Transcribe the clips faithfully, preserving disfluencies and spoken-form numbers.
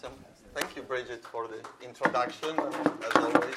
Thank you, Bridget, for the introduction, and as always,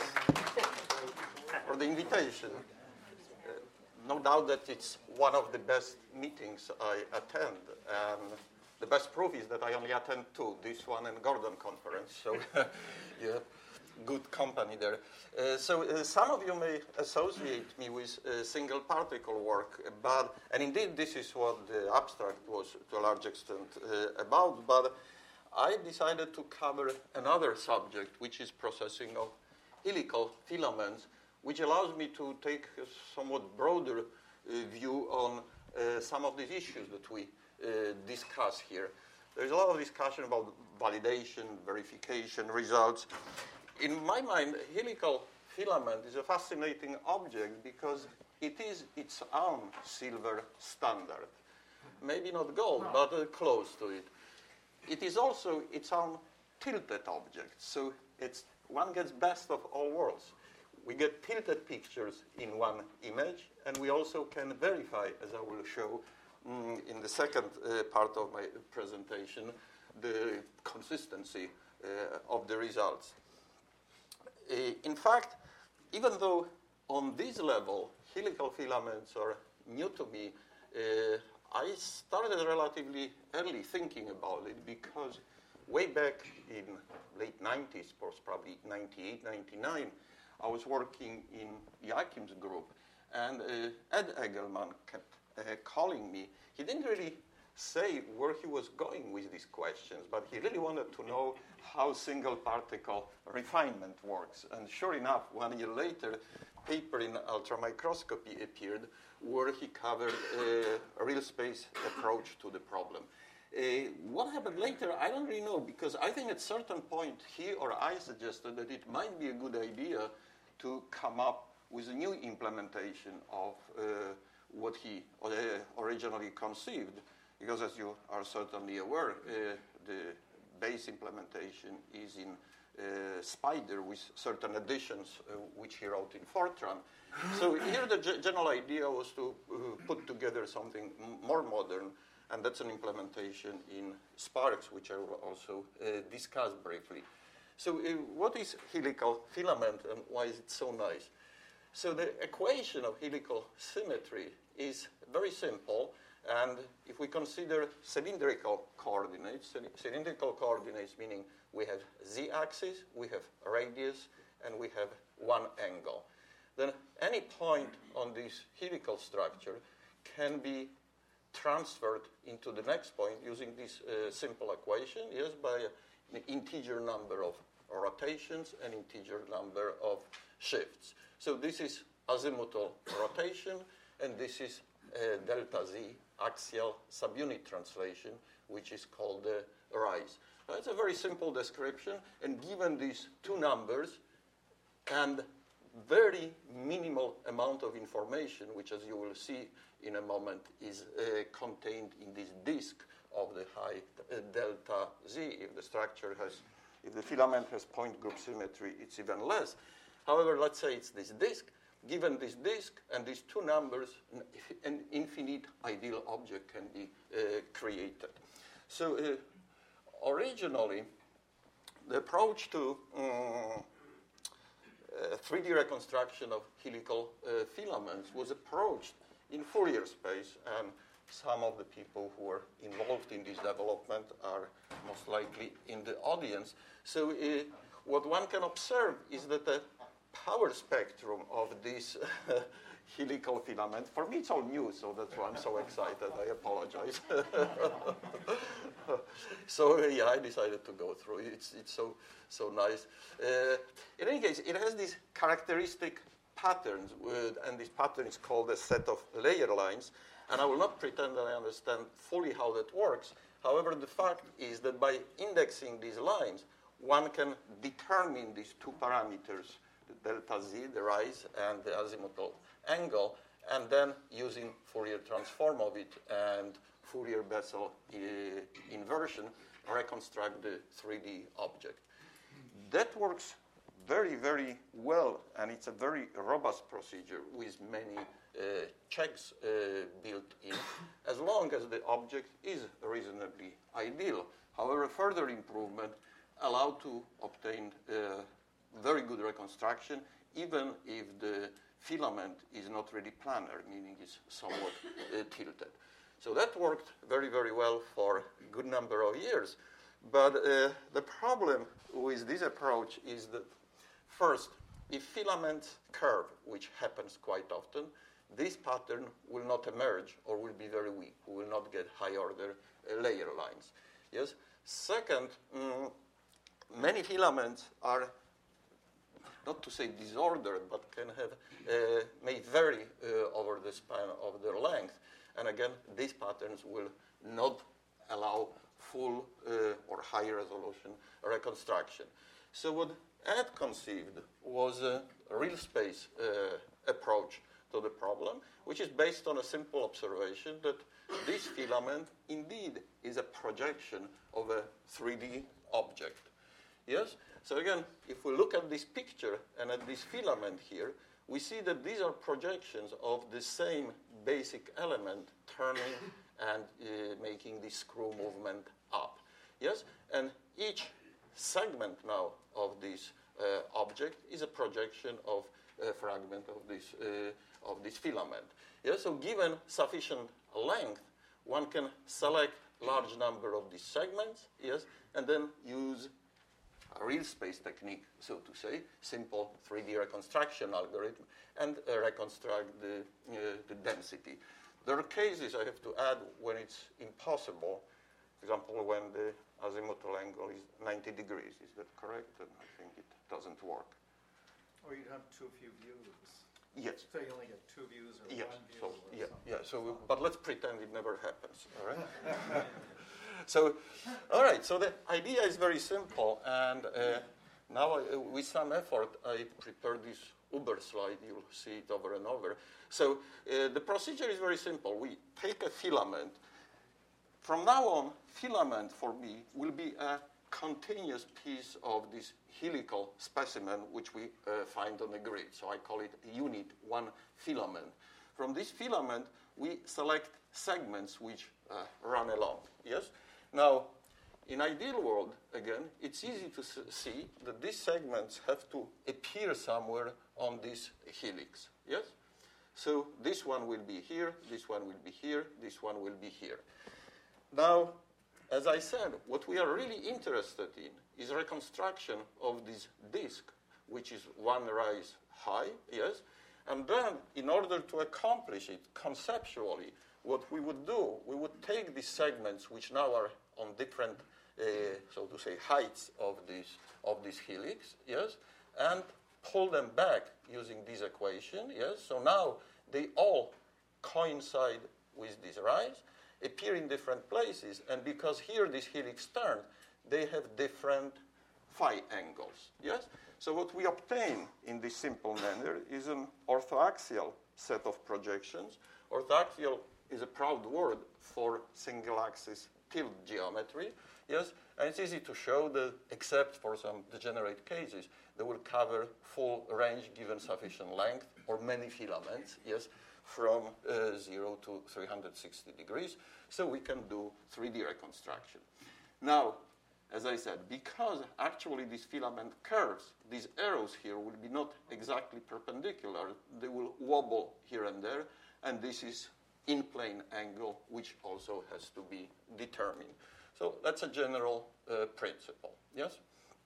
for the invitation. Uh, no doubt that it's one of the best meetings I attend, and the best proof is that I only attend two, this one and Gordon conference, so yeah, good company there. Uh, so uh, some of you may associate me with uh, single particle work, but, and indeed this is what the abstract was to a large extent uh, about, but I decided to cover another subject, which is processing of helical filaments, which allows me to take a somewhat broader uh, view on uh, some of these issues that we uh, discuss here. There's a lot of discussion about validation, verification, results. In my mind, helical filament is a fascinating object because it is its own silver standard. Maybe not gold, but uh, close to it. It is also its own tilted object, so it's one gets best of all worlds. We get tilted pictures in one image, and we also can verify, as I will show um, in the second uh, part of my presentation, the consistency uh, of the results. Uh, in fact, even though on this level helical filaments are new to me, uh, I started relatively early thinking about it because way back in late nineties, probably ninety-eight, ninety-nine, I was working in Joachim's group, and uh, Ed Egelman kept uh, calling me. He didn't really say where he was going with these questions, but he really wanted to know how single particle refinement works. And sure enough, one year later, a paper in ultramicroscopy appeared where he covered uh, a real space approach to the problem. Uh, what happened later, I don't really know, because I think at a certain point he or I suggested that it might be a good idea to come up with a new implementation of uh, what he uh, originally conceived, because as you are certainly aware, uh, the base implementation is in uh, Spider with certain additions uh, which he wrote in Fortran. So here the g- general idea was to uh, put together something m- more modern, and that's an implementation in Sparks, which I will also uh, discuss briefly. So uh, what is helical filament and why is it so nice? So the equation of helical symmetry is very simple, and if we consider cylindrical coordinates, cylindrical coordinates meaning we have z-axis, we have radius, and we have one angle. Then any point on this helical structure can be transferred into the next point using this uh, simple equation, yes, by an integer number of rotations and integer number of shifts. So this is azimuthal rotation, and this is uh, delta z, axial subunit translation, which is called the uh, rise. Uh, it's a very simple description, and given these two numbers and very minimal amount of information, which as you will see in a moment is uh, contained in this disk of the height uh, delta z. If the structure has, if the filament has point group symmetry, it's even less. However, let's say it's this disk. Given this disk and these two numbers, an infinite ideal object can be uh, created. So uh, originally, the approach to um, uh, three D reconstruction of helical uh, filaments was approached in Fourier space, and some of the people who are involved in this development are most likely in the audience. So uh, what one can observe is that the power spectrum of this uh, helical filament, for me it's all new, so that's why I'm so excited, I apologize. So uh, yeah, I decided to go through it. It's, it's so, so nice. Uh, in any case, it has these characteristic patterns, with, and this pattern is called a set of layer lines, and I will not pretend that I understand fully how that works. However, the fact is that by indexing these lines, one can determine these two parameters, the delta z, the rise, and the azimuthal angle, and then using Fourier transform of it and Fourier Bessel uh, inversion, reconstruct the three D object. That works very, very well, and it's a very robust procedure with many uh, checks uh, built in, as long as the object is reasonably ideal. However, further improvement allow to obtain uh, very good reconstruction, even if the filament is not really planar, meaning it's somewhat uh, tilted. So that worked very, very well for a good number of years. But uh, the problem with this approach is that, first, if filaments curve, which happens quite often, this pattern will not emerge or will be very weak. We will not get high-order uh, layer lines. Yes. Second, mm, many filaments are, not to say disordered, but can have uh, may vary uh, over the span of their length. And again, these patterns will not allow full uh, or high resolution reconstruction. So what Ed conceived was a real space uh, approach to the problem, which is based on a simple observation that this filament indeed is a projection of a three D object. Yes? So again, if we look at this picture and at this filament here, we see that these are projections of the same basic element turning and uh, making this screw movement up. Yes? And each segment now of this uh, object is a projection of a fragment of this, uh, of this filament. Yes? So given sufficient length, one can select large number of these segments, yes, and then use a real space technique, so to say, simple three D reconstruction algorithm, and uh, reconstruct the, uh, the density. There are cases, I have to add, when it's impossible. For example, when the azimuthal angle is ninety degrees. Is that correct? And I think it doesn't work. Or you'd have too few views. Yes. So you only get two views or yes. one view. So, or yeah, something. yeah. So, we, but let's pretend it never happens. All right. So, all right. So the idea is very simple, and uh, now I, with some effort, I prepared this Uber slide. You'll see it over and over. So uh, the procedure is very simple. We take a filament. From now on, filament for me will be a continuous piece of this helical specimen which we uh, find on the grid. So I call it unit one filament. From this filament, we select segments which uh, run along. Yes. Now, in ideal world, again, it's easy to see that these segments have to appear somewhere on this helix. Yes. So this one will be here, this one will be here, this one will be here. Now, as I said, what we are really interested in is reconstruction of this disk, which is one rise high, yes? And then, in order to accomplish it conceptually, what we would do, we would take these segments, which now are on different, uh, so to say, heights of this, of this helix, yes? And pull them back using this equation, yes? So now they all coincide with this rise, appear in different places, and because here this helix turned, they have different phi angles, yes? So what we obtain in this simple manner is an orthoaxial set of projections. Orthoaxial is a proud word for single-axis tilt geometry, yes? And it's easy to show that, except for some degenerate cases, they will cover full range given sufficient length, or many filaments, yes? From uh, zero to three hundred sixty degrees, so we can do three D reconstruction. Now, as I said, because actually this filament curves, these arrows here will be not exactly perpendicular. They will wobble here and there, and this is in-plane angle, which also has to be determined. So that's a general uh, principle, yes?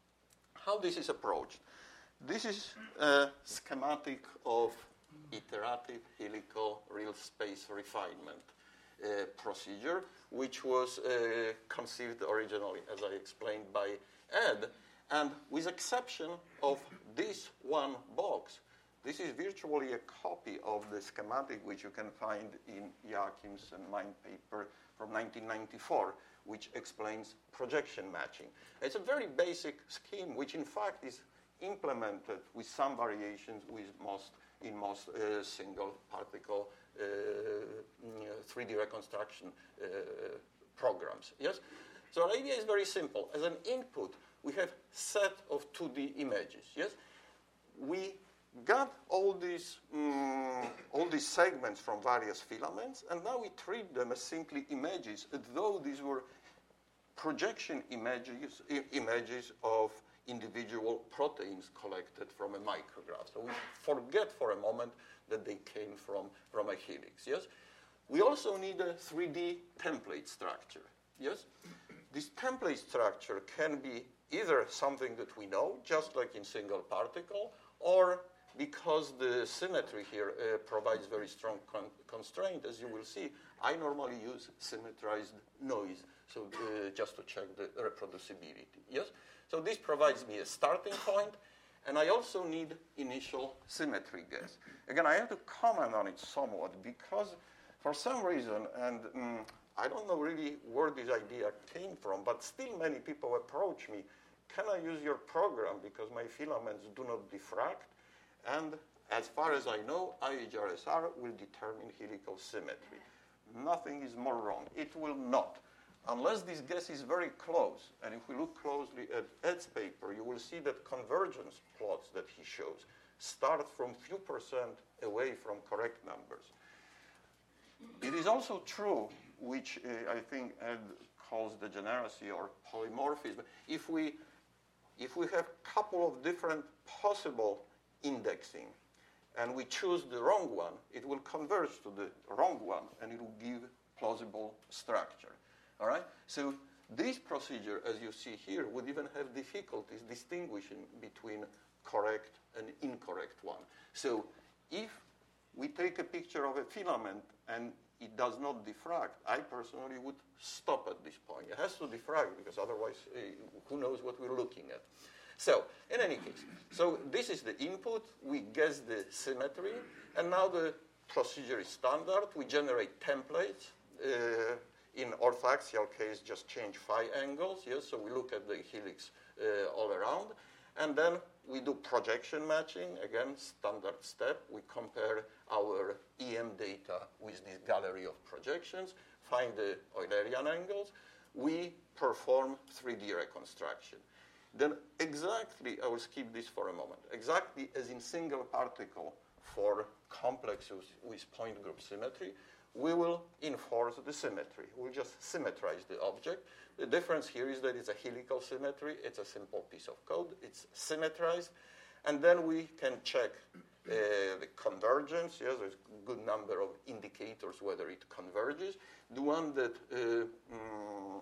How this is approached? This is a schematic of iterative helical real space refinement uh, procedure, which was uh, conceived originally, as I explained, by Ed. And with exception of this one box, this is virtually a copy of the schematic which you can find in Joachim's and mine paper from nineteen ninety-four, which explains projection matching. It's a very basic scheme, which in fact is implemented with some variations with most in most uh, single particle uh, three D reconstruction uh, programs. Yes? So the idea is very simple. As an input, we have set of two D images. Yes? We got all these, um, all these segments from various filaments, and now we treat them as simply images, as though these were projection images, I- images of individual proteins collected from a micrograph. So we forget for a moment that they came from, from a helix, yes? We also need a three D template structure, yes? This template structure can be either something that we know, just like in single particle, or because the symmetry here uh, provides very strong con- constraint, as you will see, I normally use symmetrized noise, so uh, just to check the reproducibility, yes? So this provides me a starting point, and I also need initial symmetry guess. Again, I have to comment on it somewhat, because for some reason, and um, I don't know really where this idea came from, but still many people approach me, can I use your program because my filaments do not diffract? And as far as I know, I H R S R will determine helical symmetry. Nothing is more wrong. It will not. Unless this guess is very close, and if we look closely at Ed's paper, you will see that convergence plots that he shows start from few percent away from correct numbers. It is also true, which uh, I think Ed calls degeneracy or polymorphism. If we, if we have a couple of different possible indexing, and we choose the wrong one, it will converge to the wrong one, and it will give plausible structure. All right? So this procedure, as you see here, would even have difficulties distinguishing between correct and incorrect one. So if we take a picture of a filament and it does not diffract, I personally would stop at this point. It has to diffract because otherwise uh, who knows what we're looking at. So in any case, so this is the input. We guess the symmetry, and now the procedure is standard. We generate templates. Uh, in orthoaxial case, just change phi angles. Yes, so we look at the helix uh, all around, and then we do projection matching. Again, standard step. We compare our E M data with this gallery of projections, find the Eulerian angles. We perform three D reconstruction. Then exactly, I will skip this for a moment, exactly as in single particle for complexes with point group symmetry, we will enforce the symmetry. We'll just symmetrize the object. The difference here is that it's a helical symmetry. It's a simple piece of code. It's symmetrized. And then we can check uh, the convergence. Yes, there's a good number of indicators whether it converges. The one that uh, um,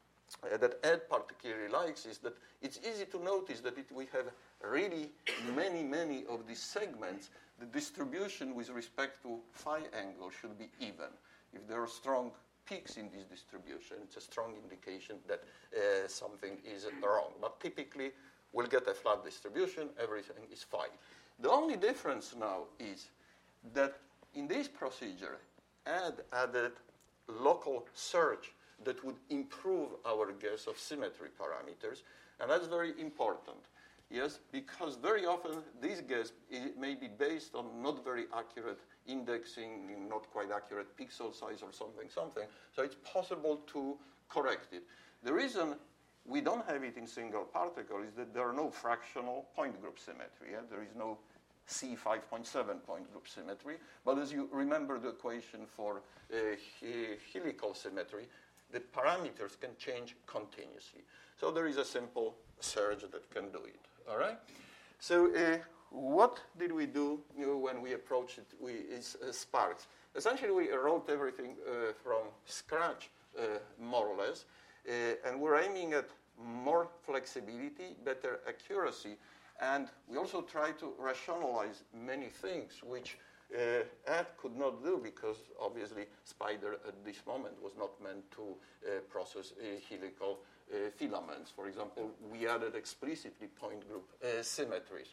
Uh, that Ed particularly likes is that it's easy to notice that if we have really many, many of these segments, the distribution with respect to phi angle should be even. If there are strong peaks in this distribution, it's a strong indication that uh, something is wrong. But typically, we'll get a flat distribution, everything is fine. The only difference now is that in this procedure, Ed added local search that would improve our guess of symmetry parameters, and that's very important, yes, because very often this guess may be based on not very accurate indexing, not quite accurate pixel size or something, something, so it's possible to correct it. The reason we don't have it in single particle is that there are no fractional point group symmetry, yeah? There is no C five point seven point group symmetry, but as you remember the equation for uh, he- helical symmetry, the parameters can change continuously. So there is a simple surge that can do it, all right? So uh, what did we do you know, when we approached it with uh, Sparks? Essentially, we wrote everything uh, from scratch, uh, more or less, uh, and we're aiming at more flexibility, better accuracy, and we also try to rationalize many things, which Uh, Ed could not do because obviously Spider at this moment was not meant to uh, process uh, helical uh, filaments. For example, we added explicitly point group uh, symmetries.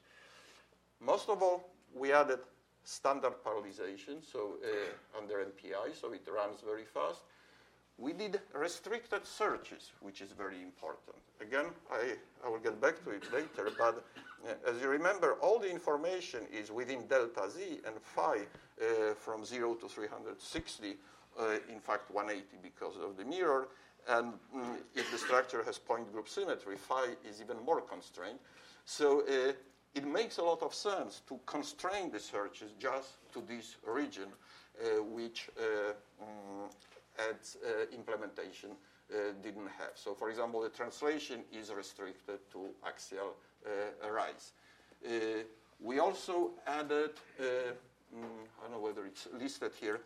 Most of all, we added standard parallelization, so uh, under M P I, so it runs very fast. We did restricted searches, which is very important. Again, I, I will get back to it later, but uh, as you remember, all the information is within delta Z and phi uh, from zero to three hundred sixty, uh, in fact one eighty because of the mirror, and um, if the structure has point group symmetry, phi is even more constrained. So uh, it makes a lot of sense to constrain the searches just to this region, uh, which uh, um, Ed's uh, implementation uh, didn't have. So, for example, the translation is restricted to axial uh, rise. Uh, we also added, uh, mm, I don't know whether it's listed here,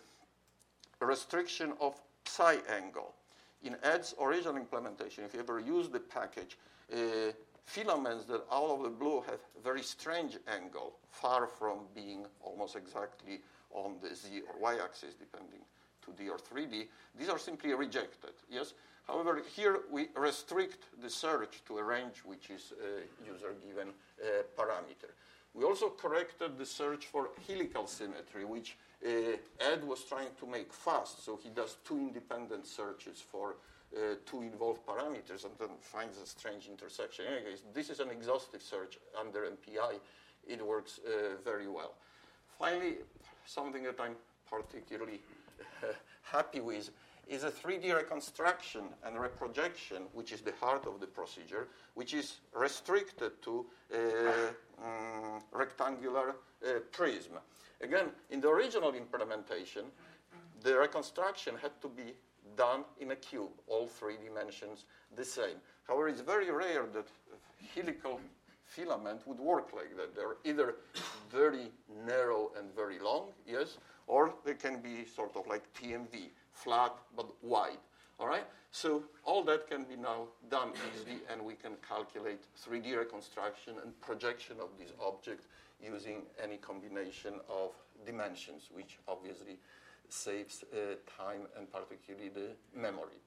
a restriction of psi angle. In Ed's original implementation, if you ever use the package, uh, filaments that out of the blue have very strange angle, far from being almost exactly on the Z or Y axis, depending two D or three D, these are simply rejected, yes? However, here we restrict the search to a range which is a user-given uh, parameter. We also corrected the search for helical symmetry, which uh, Ed was trying to make fast, so he does two independent searches for uh, two involved parameters and then finds a strange intersection. In any case, this is an exhaustive search under M P I. It works uh, very well. Finally, something that I'm particularly happy with is a three D reconstruction and reprojection, which is the heart of the procedure, which is restricted to uh, um, rectangular uh, prism. Again, in the original implementation, the reconstruction had to be done in a cube, all three dimensions the same. However, it's very rare that helical filament would work like that. They're either very narrow and very long, yes, or they can be sort of like T M V, flat but wide, all right? So all that can be now done easily, and we can calculate three D reconstruction and projection of this object using any combination of dimensions, which obviously saves uh, time and particularly the memory.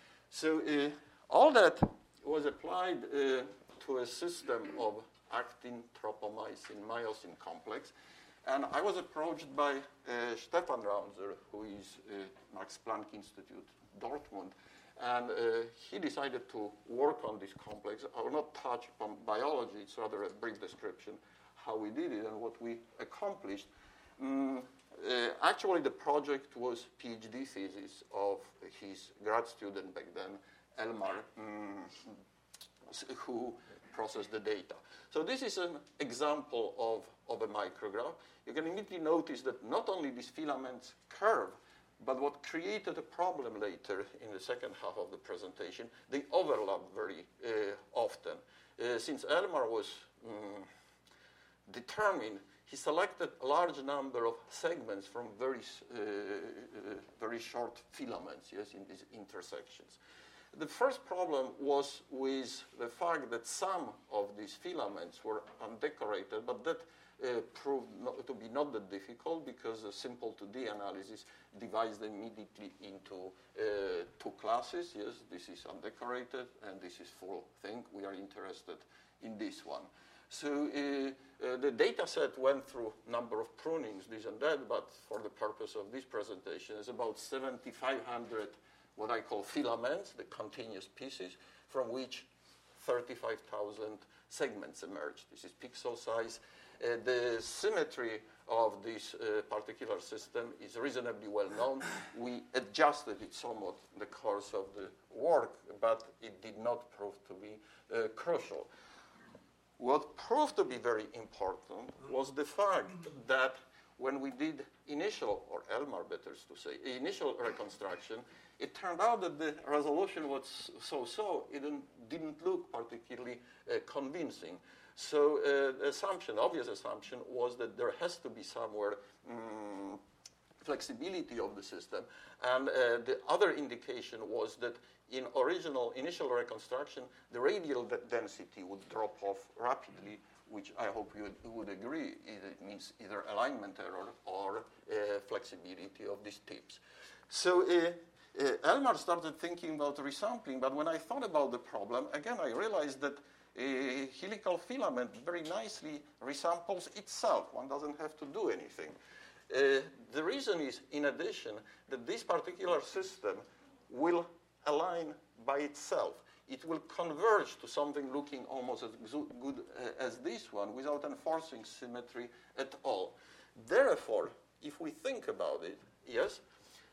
So uh, all that was applied uh, to a system of actin, tropomyosin, myosin complex. And I was approached by uh, Stefan Raunzer, who is uh, Max Planck Institute, Dortmund. And uh, he decided to work on this complex. I will not touch upon biology. It's rather a brief description how we did it and what we accomplished. Mm, uh, actually, the project was PhD thesis of his grad student back then, Elmar, mm, who processed the data. So this is an example of, of a micrograph. You can immediately notice that not only these filaments curve, but what created a problem later in the second half of the presentation, they overlap very uh, often. Uh, since Elmar was um, determined, he selected a large number of segments from very, uh, uh, very short filaments, yes, in these intersections. The first problem was with the fact that some of these filaments were undecorated, but that uh, proved not to be not that difficult because a simple two D analysis divides them immediately into uh, two classes. Yes, this is undecorated and this is full thing. We are interested in this one. So uh, uh, the data set went through a number of prunings, this and that, but for the purpose of this presentation, it's about seventy-five hundred what I call filaments, the continuous pieces, from which thirty-five thousand segments emerged. This is pixel size. Uh, the symmetry of this uh, particular system is reasonably well known. We adjusted it somewhat in the course of the work, but it did not prove to be uh, crucial. What proved to be very important was the fact that when we did initial, or Elmar better to say, initial reconstruction, it turned out that the resolution was so-so, it didn't, didn't look particularly uh, convincing. So uh, the assumption, obvious assumption, was that there has to be somewhere um, flexibility of the system. And uh, the other indication was that in original initial reconstruction, the radial de density would drop off rapidly, which I hope you would, would agree. It means either alignment error or uh, flexibility of these tips. So uh, uh, Elmar started thinking about resampling, but when I thought about the problem, again, I realized that a helical filament very nicely resamples itself. One doesn't have to do anything. Uh, the reason is, in addition, that this particular system will align by itself. It will converge to something looking almost as good uh, as this one without enforcing symmetry at all. Therefore, if we think about it, yes,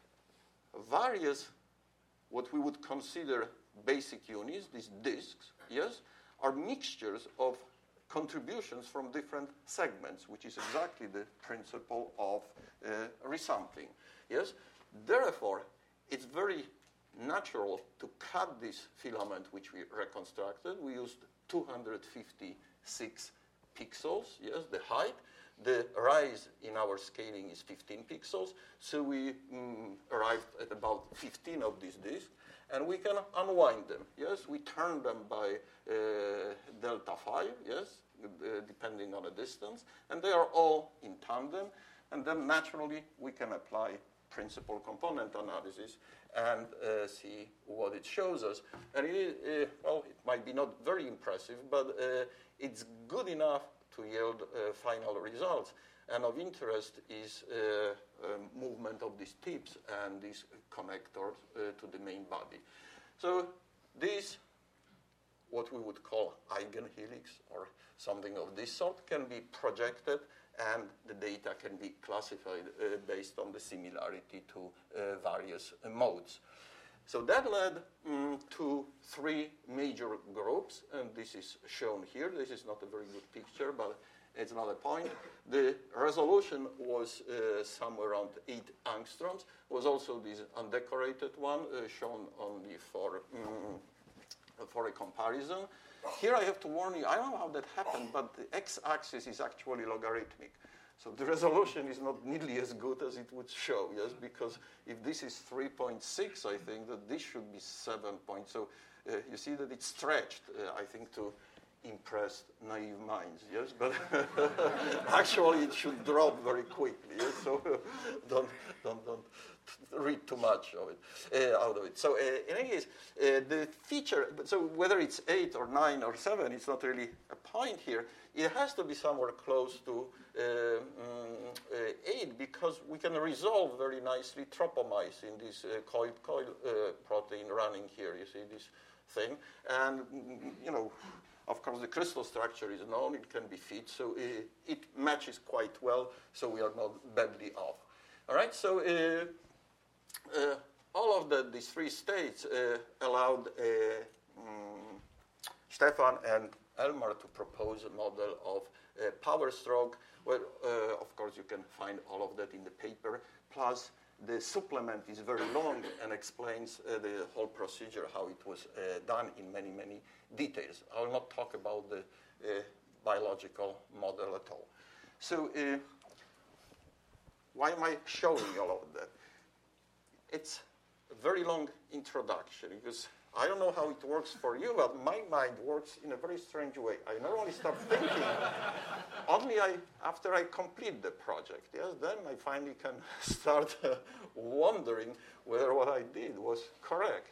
various, what we would consider basic units, these disks, yes, are mixtures of contributions from different segments, which is exactly the principle of uh, resampling. Yes, therefore, it's very natural to cut this filament which we reconstructed. We used two hundred fifty-six pixels, yes, the height. The rise in our scaling is fifteen pixels, so we mm, arrived at about fifteen of these disks, and we can unwind them, yes. We turn them by uh, delta five, yes, uh, depending on the distance, and they are all in tandem, and then naturally we can apply principal component analysis and uh, see what it shows us. And it, uh, well, it might be not very impressive, but uh, it's good enough to yield uh, final results. And of interest is uh, uh, movement of these tips and these connectors uh, to the main body. So these, what we would call eigenhelix or something of this sort, can be projected, and the data can be classified uh, based on the similarity to uh, various uh, modes. So that led um, to three major groups, and this is shown here. This is not a very good picture, but it's another point. The resolution was uh, somewhere around eight angstroms. Was also this undecorated one uh, shown only for um, for a comparison. Here I have to warn you, I don't know how that happened, but the x-axis is actually logarithmic. So the resolution is not nearly as good as it would show, yes, because if this is three point six, I think that this should be seven points. So uh, you see that it's stretched, uh, I think, to impress naive minds, yes, but actually it should drop very quickly, yes, so don't, don't, don't read too much of it, uh, out of it. So uh, in any case, uh, the feature, so whether it's eight or nine or seven, it's not really a point here. It has to be somewhere close to uh, um, uh, eight, because we can resolve very nicely tropomyosin, this uh, coil, coil uh, protein running here, you see this thing, and, you know, of course, the crystal structure is known, it can be fit, so uh, it matches quite well, so we are not badly off. All right, so uh, uh, all of the, these three states uh, allowed uh, um, Stefan and Elmar to propose a model of uh, power stroke, where, uh, of course, you can find all of that in the paper, plus the supplement is very long and explains uh, the whole procedure, how it was uh, done in many, many details. I will not talk about the uh, biological model at all. So uh, why am I showing all of that? It's a very long introduction, because I don't know how it works for you, but my mind works in a very strange way. I normally start thinking only I, after I complete the project. Yes, then I finally can start uh, wondering whether what I did was correct.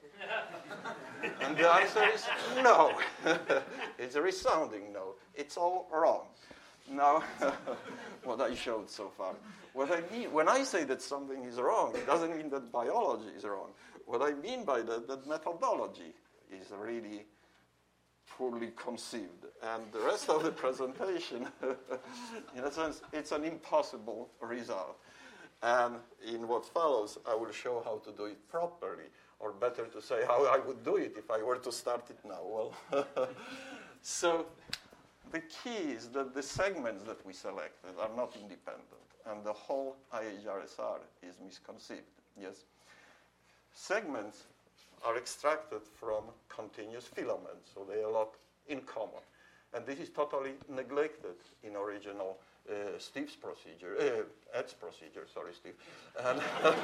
And the answer is no. It's a resounding no. It's all wrong. Now, what I showed so far. What I mean, when I say that something is wrong, it doesn't mean that biology is wrong. What I mean by that, that methodology is really poorly conceived. And the rest of the presentation, in a sense, it's an impossible result. And in what follows, I will show how to do it properly, or better to say how I would do it if I were to start it now. Well, so the key is that the segments that we selected are not independent, and the whole I H R S R is misconceived. Yes. Segments are extracted from continuous filaments, so they have a lot in common. And this is totally neglected in original uh, Steve's procedure, uh, Ed's procedure, sorry, Steve. And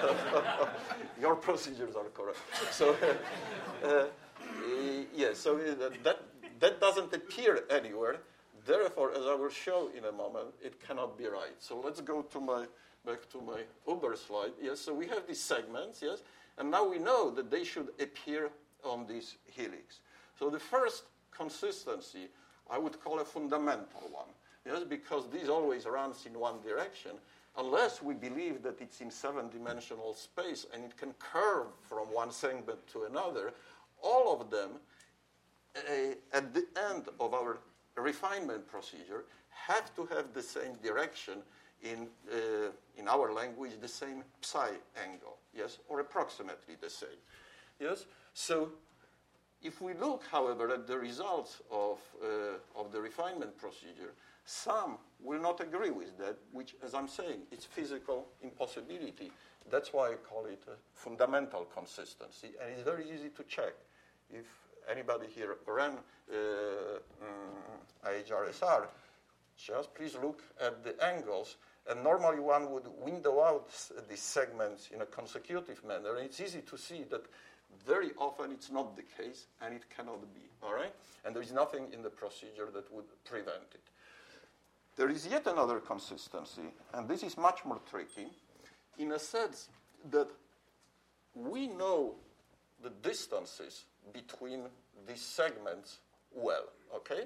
your procedures are correct. So, uh, uh, yes, so that, that doesn't appear anywhere. Therefore, as I will show in a moment, it cannot be right. So let's go to my, back to my Uber slide. Yes, so we have these segments, yes. And now we know that they should appear on this helix. So the first consistency, I would call a fundamental one, yes, because this always runs in one direction, unless we believe that it's in seven-dimensional space and it can curve from one segment to another. All of them, uh, at the end of our refinement procedure, have to have the same direction, in, uh, in our language, the same psi angle, yes, or approximately the same, yes. So if we look, however, at the results of, uh, of the refinement procedure. Some will not agree with that, which, as I'm saying, it's physical impossibility. That's why I call it a fundamental consistency, and it's very easy to check. If anybody here ran uh, um, I H R S R, just please look at the angles. And normally one would window out these segments in a consecutive manner. And it's easy to see that very often it's not the case, and it cannot be, all right? And there is nothing in the procedure that would prevent it. There is yet another consistency, and this is much more tricky, in a sense that we know the distances between these segments well, okay?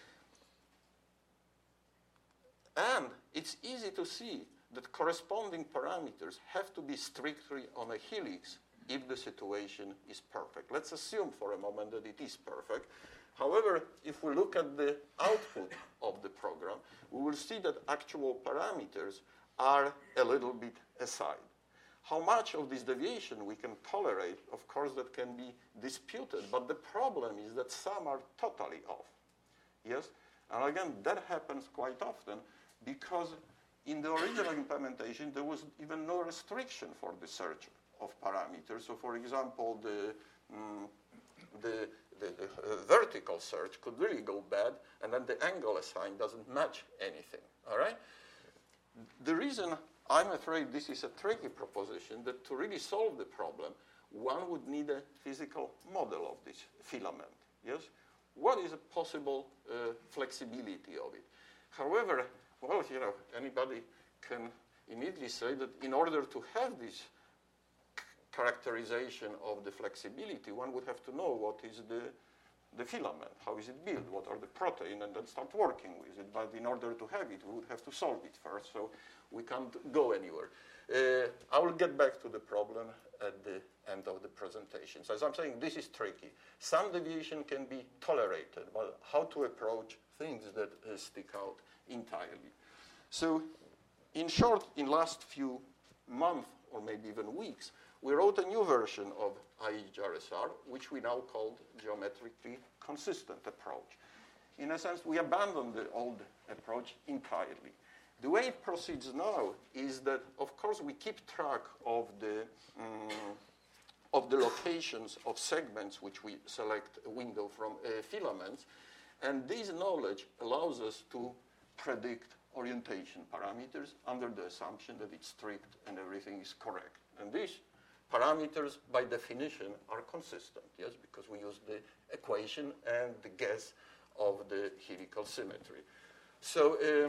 And it's easy to see that corresponding parameters have to be strictly on a helix if the situation is perfect. Let's assume for a moment that it is perfect. However, if we look at the output of the program, we will see that actual parameters are a little bit aside. How much of this deviation we can tolerate, of course, that can be disputed. But the problem is that some are totally off. Yes? And again, that happens quite often because in the original implementation, there was even no restriction for the search of parameters. So, for example, the, um, the, the, the uh, vertical search could really go bad, and then the angle assigned doesn't match anything. All right? The reason I'm afraid this is a tricky proposition, that to really solve the problem, one would need a physical model of this filament. Yes? What is a possible uh, flexibility of it? However, well, you know, anybody can immediately say that in order to have this characterization of the flexibility, one would have to know what is the, the filament, how is it built, what are the protein, and then start working with it. But in order to have it, we would have to solve it first, so we can't go anywhere. Uh, I will get back to the problem at the end of the presentation. So as I'm saying, this is tricky. Some deviation can be tolerated, but how to approach things that uh, stick out entirely. So in short, in last few months or maybe even weeks, we wrote a new version of I H R S R, which we now called geometrically consistent approach. In a sense, we abandoned the old approach entirely. The way it proceeds now is that, of course, we keep track of the, um, of the locations of segments which we select a window from uh, filaments, and this knowledge allows us to predict orientation parameters under the assumption that it's strict and everything is correct. And these parameters, by definition, are consistent, yes, because we use the equation and the guess of the helical symmetry. So uh,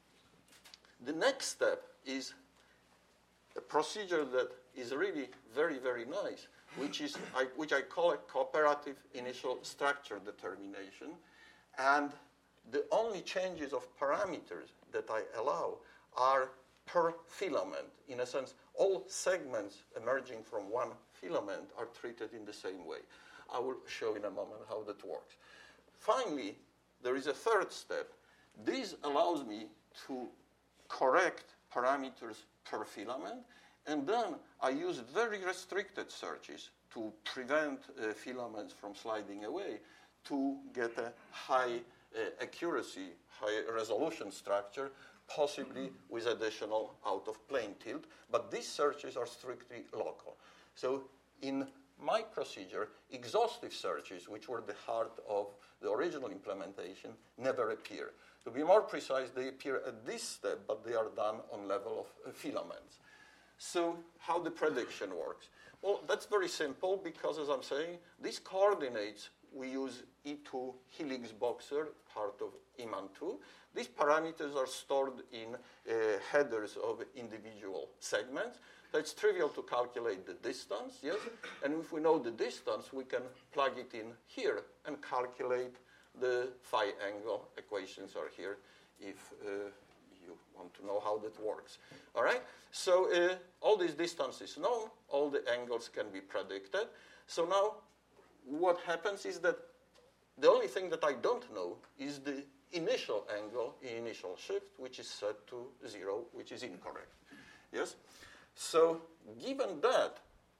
the next step is a procedure that is really very, very nice, which is I, which I call a cooperative initial structure determination. And the only changes of parameters that I allow are per filament. In a sense, all segments emerging from one filament are treated in the same way. I will show in a moment how that works. Finally, there is a third step. This allows me to correct parameters per filament, and then I use very restricted searches to prevent uh, filaments from sliding away to get a high uh, accuracy, high resolution structure, possibly with additional out-of-plane tilt. But these searches are strictly local. So in my procedure, exhaustive searches, which were the heart of the original implementation, never appear. To be more precise, they appear at this step, but they are done on level of uh, filaments. So how the prediction works? Well, that's very simple because, as I'm saying, these coordinates, we use E two helix boxer, part of E M A N two. These parameters are stored in uh, headers of individual segments. So it's trivial to calculate the distance, yes? And if we know the distance, we can plug it in here and calculate the phi angle. Equations are here if uh, you want to know how that works. All right? So uh, all this distance is known. All the angles can be predicted. So now what happens is that the only thing that I don't know is the initial angle in initial shift, which is set to zero, which is incorrect. Yes? So given that,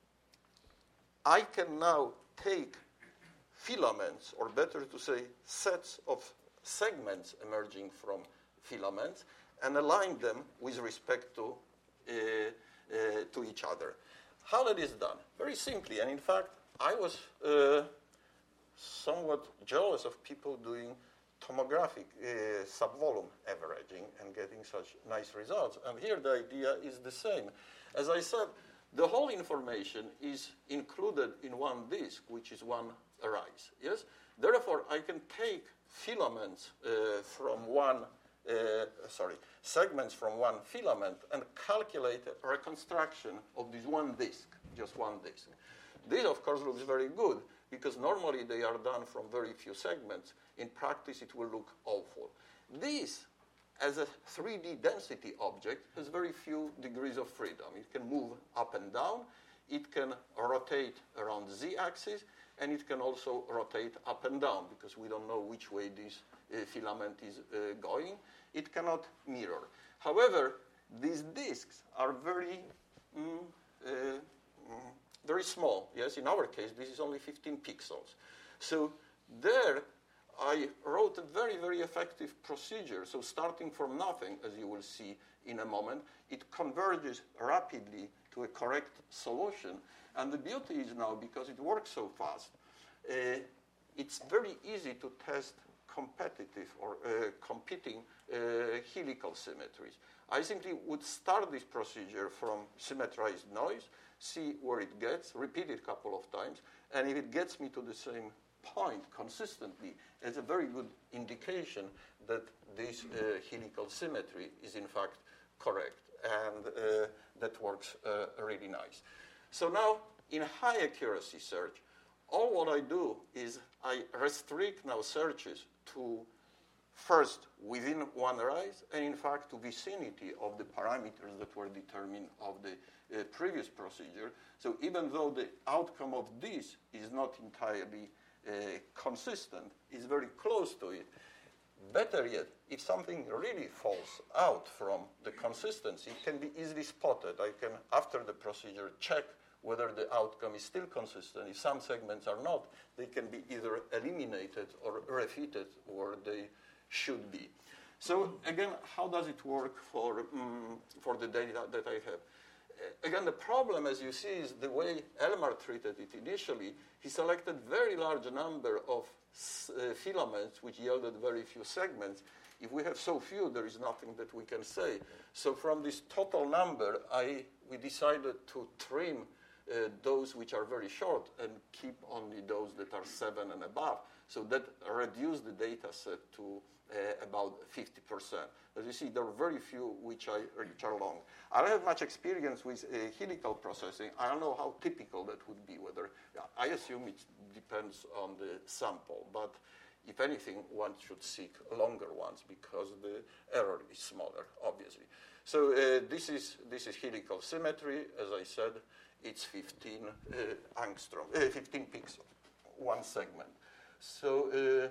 I can now take filaments, or better to say, sets of segments emerging from filaments and align them with respect to, uh, uh, to each other. How that is done? Very simply, and in fact, I was uh, somewhat jealous of people doing tomographic uh, subvolume averaging and getting such nice results. And here the idea is the same. As I said, the whole information is included in one disk, which is one arise. Yes? Therefore, I can take filaments uh, from one, uh, sorry, segments from one filament and calculate a reconstruction of this one disk, just one disk. This, of course, looks very good because normally they are done from very few segments. In practice, it will look awful. This, as a three D density object, has very few degrees of freedom. It can move up and down. It can rotate around the z-axis, and it can also rotate up and down because we don't know which way this uh, filament is uh, going. It cannot mirror. However, these disks are very, mm, uh, mm, very small. Yes, in our case, this is only fifteen pixels. So there, I wrote a very, very effective procedure. So starting from nothing, as you will see in a moment, it converges rapidly to a correct solution. And the beauty is now, because it works so fast, uh, it's very easy to test competitive or uh, competing uh, helical symmetries. I simply would start this procedure from symmetrized noise, see where it gets, repeat it a couple of times, and if it gets me to the same point consistently, it's a very good indication that this uh, helical symmetry is in fact correct, and uh, that works uh, really nice. So now, in high accuracy search, all what I do is I restrict now searches to first within one arise, and in fact to vicinity of the parameters that were determined of the uh, previous procedure. So even though the outcome of this is not entirely uh, consistent, it's very close to it. Better yet, if something really falls out from the consistency, it can be easily spotted. I can, after the procedure, check whether the outcome is still consistent. If some segments are not, they can be either eliminated or refitted where they should be. So again, how does it work for, um, for the data that I have? Uh, again, the problem, as you see, is the way Elmar treated it initially. He selected very large number of uh, filaments, which yielded very few segments. If we have so few, there is nothing that we can say. So from this total number, I, we decided to trim Uh, those which are very short and keep only those that are seven and above. So that reduced the data set to uh, about fifty percent. As you see, there are very few which, I, which are long. I don't have much experience with uh, helical processing. I don't know how typical that would be. Whether I assume it depends on the sample, but if anything, one should seek longer ones because the error is smaller, obviously. So uh, this is this is helical symmetry, as I said. It's fifteen uh, angstrom, uh, fifteen pixels, one segment. So uh,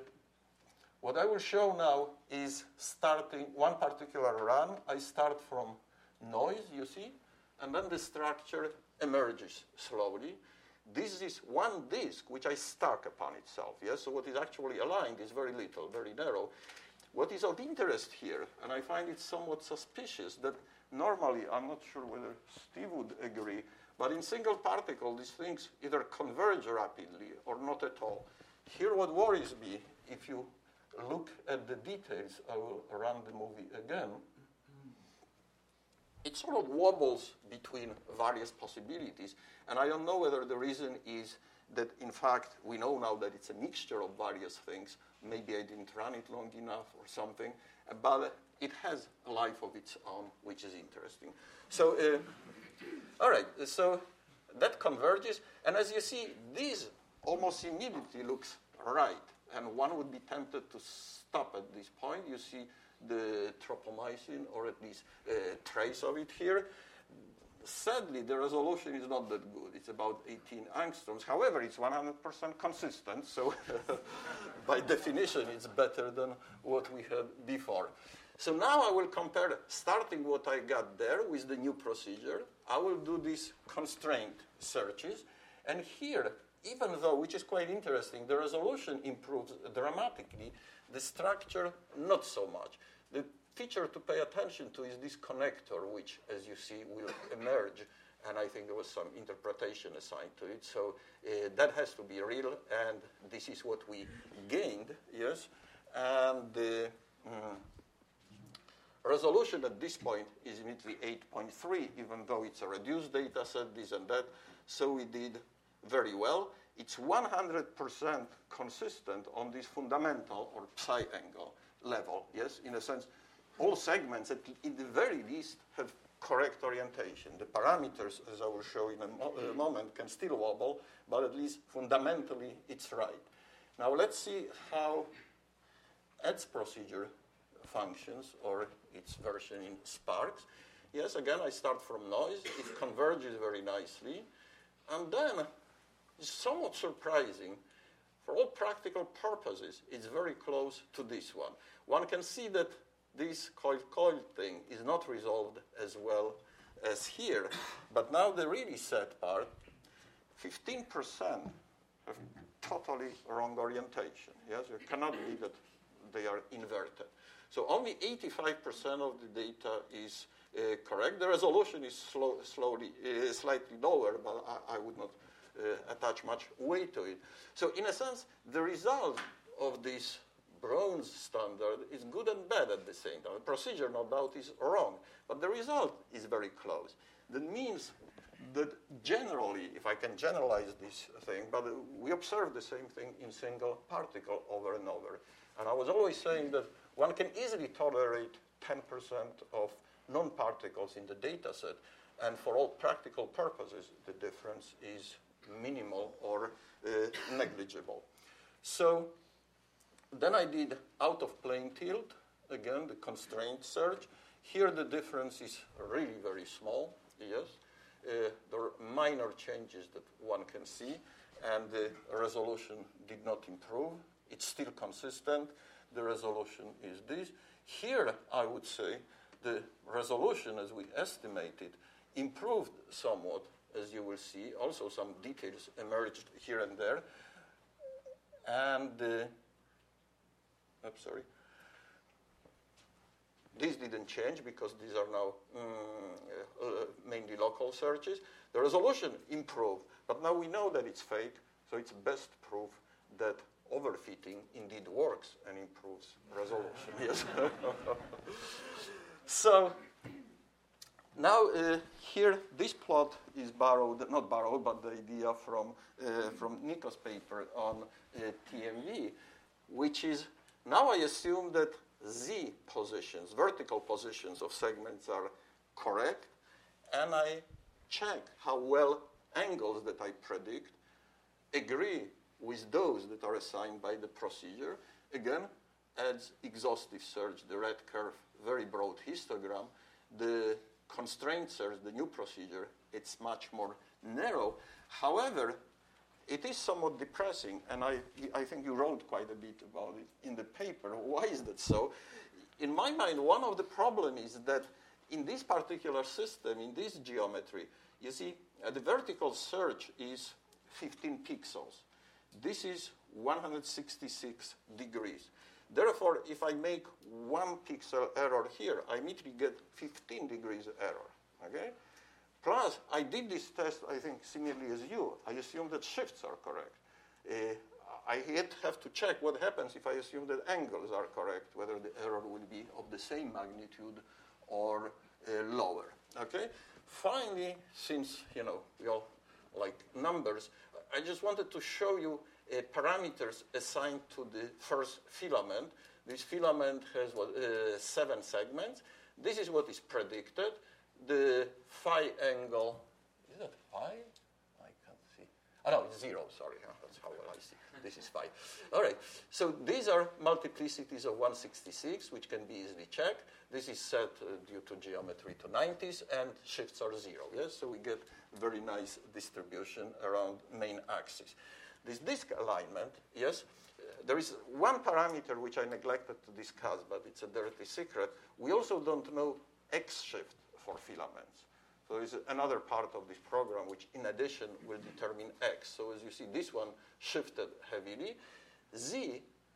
what I will show now is starting one particular run. I start from noise, you see, and then the structure emerges slowly. This is one disk which I stack upon itself. Yes, so what is actually aligned is very little, very narrow. What is of interest here, and I find it somewhat suspicious, that normally, I'm not sure whether Steve would agree, but in single particle, these things either converge rapidly or not at all. Here, what worries me, if you look at the details, I will run the movie again, it sort of wobbles between various possibilities. And I don't know whether the reason is that, in fact, we know now that it's a mixture of various things. Maybe I didn't run it long enough or something. But it has a life of its own, which is interesting. So, uh, all right, so that converges. And as you see, this almost immediately looks right. And one would be tempted to stop at this point. You see the tropomyosin, or at least a trace of it here. Sadly, the resolution is not that good. It's about eighteen angstroms. However, it's one hundred percent consistent. So by definition, it's better than what we had before. So now I will compare, starting what I got there with the new procedure. I will do these constraint searches. And here, even though, which is quite interesting, the resolution improves dramatically, The structure, not so much. The feature to pay attention to is this connector, which, as you see, will emerge. And I think there was some interpretation assigned to it. So uh, that has to be real, and this is what we gained, yes. And the mm, resolution at this point is immediately eight point three, even though it's a reduced data set, this and that. So we did very well. It's one hundred percent consistent on this fundamental or psi angle level, yes. In a sense, all segments, at, in the very least, have correct orientation. The parameters, as I will show in a, mo a moment, can still wobble, but at least fundamentally it's right. Now let's see how E T S procedure functions, or its version in Sparks. Yes, again, I start from noise. It converges very nicely. And then, it's somewhat surprising, for all practical purposes, it's very close to this one. One can see that this coil-coil thing is not resolved as well as here. But now the really sad part, fifteen percent have totally wrong orientation. Yes, it cannot be that they are inverted. So only eighty-five percent of the data is uh, correct. The resolution is slow, slowly, uh, slightly lower, but I, I would not uh, attach much weight to it. So in a sense, the result of this bronze standard is good and bad at the same time. The procedure, no doubt, is wrong, but the result is very close. That means that generally, if I can generalize this thing, but we observe the same thing in single particle over and over. And I was always saying that one can easily tolerate ten percent of non-particles in the data set, and for all practical purposes, the difference is minimal or uh, negligible. So then I did out-of-plane tilt, again, the constraint search. Here the difference is really very small, yes. Uh, there are minor changes that one can see, and the resolution did not improve. It's still consistent. The resolution is this. Here, I would say, the resolution, as we estimated, improved somewhat, as you will see. Also, some details emerged here and there. And, uh, oops, sorry. These didn't change because these are now um, uh, mainly local searches. The resolution improved, but now we know that it's fake, so it's best proof that overfitting indeed works and improves resolution. Yes. So now uh, here, this plot is borrowed, not borrowed, but the idea from uh, from Nico's paper on uh, T M V, which is now I assume that Z positions, vertical positions of segments are correct, and I check how well angles that I predict agree with those that are assigned by the procedure. Again, adds exhaustive search, the red curve, very broad histogram. The constraint search, the new procedure, it's much more narrow. However, it is somewhat depressing, and I, I think you wrote quite a bit about it in the paper. Why is that so? In my mind, one of the problems is that in this particular system, in this geometry, you see, uh, the vertical search is fifteen pixels. This is one hundred sixty-six degrees. Therefore, if I make one pixel error here, I immediately get fifteen degrees error, okay? Plus, I did this test, I think, similarly as you. I assume that shifts are correct. Uh, I yet have to check what happens if I assume that angles are correct, whether the error will be of the same magnitude or uh, lower, okay? Finally, since, you know, we all like numbers, I just wanted to show you uh, parameters assigned to the first filament. This filament has what, uh, seven segments. This is what is predicted. The phi angle, is that phi? I can't see. Oh, no, it's zero, sorry. Huh? That's how well I see. This is phi. All right, so these are multiplicities of one sixty-six, which can be easily checked. This is set uh, due to geometry to nineties, and shifts are zero, yes? So we get very nice distribution around main axis. This disk alignment, yes? Uh, there is one parameter which I neglected to discuss, but it's a dirty secret. We also don't know X shift for filaments. So there's another part of this program which, in addition, will determine X. So as you see, this one shifted heavily. Z,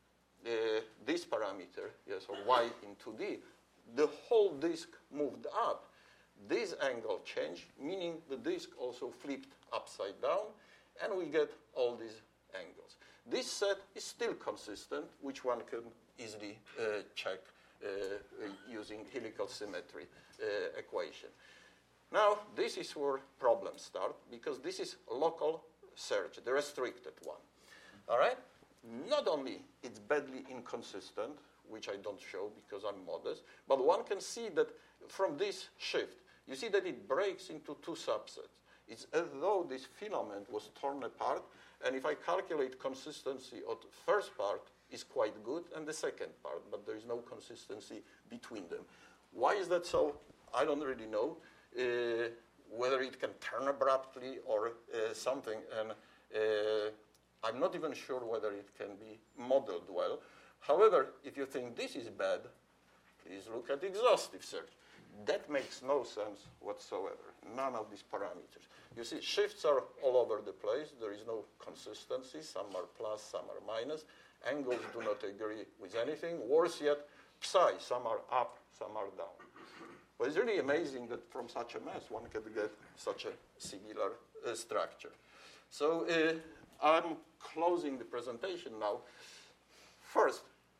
uh, this parameter, yes, or y in two D, the whole disk moved up. This angle changed, meaning the disk also flipped upside down, and we get all these angles. This set is still consistent, which one can easily uh, check uh, using helical symmetry uh, equation. Now, this is where problems start, because this is local search, the restricted one. All right? Not only it's badly inconsistent, which I don't show because I'm modest, but one can see that from this shift, you see that it breaks into two subsets. It's as though this filament was torn apart, and if I calculate consistency of the first part, is quite good, and the second part, but there is no consistency between them. Why is that so? I don't really know. Uh, whether it can turn abruptly or uh, something, and uh, I'm not even sure whether it can be modeled well. However, if you think this is bad, please look at exhaustive search. That makes no sense whatsoever, none of these parameters. You see, shifts are all over the place. There is no consistency. Some are plus, some are minus. Angles do not agree with anything. Worse yet, psi, some are up, some are down. But it's really amazing that from such a mess, one can get such a similar uh, structure. So uh, I'm closing the presentation now. First,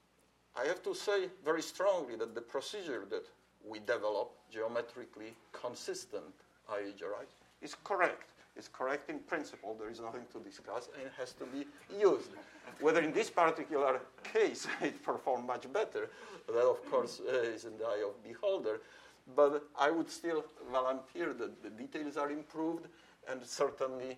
I have to say very strongly that the procedure that we develop, geometrically consistent I H R Is, is correct. It's correct in principle. There is nothing to discuss, and it has to be used. Whether in this particular case it performed much better, that of course uh, is in the eye of the beholder. But I would still volunteer that the details are improved, and certainly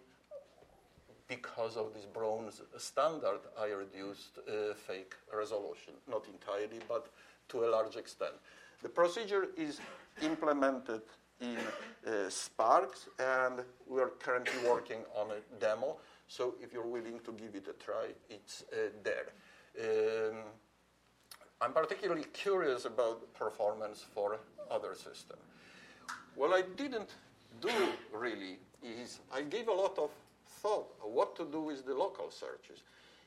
because of this bronze standard, I reduced uh, fake resolution. Not entirely, but to a large extent. The procedure is implemented in uh, Sparks, and we are currently working on a demo. So if you're willing to give it a try, it's uh, there. Um, I'm particularly curious about performance for other systems. What I didn't do really is I gave a lot of thought of what to do with the local searches.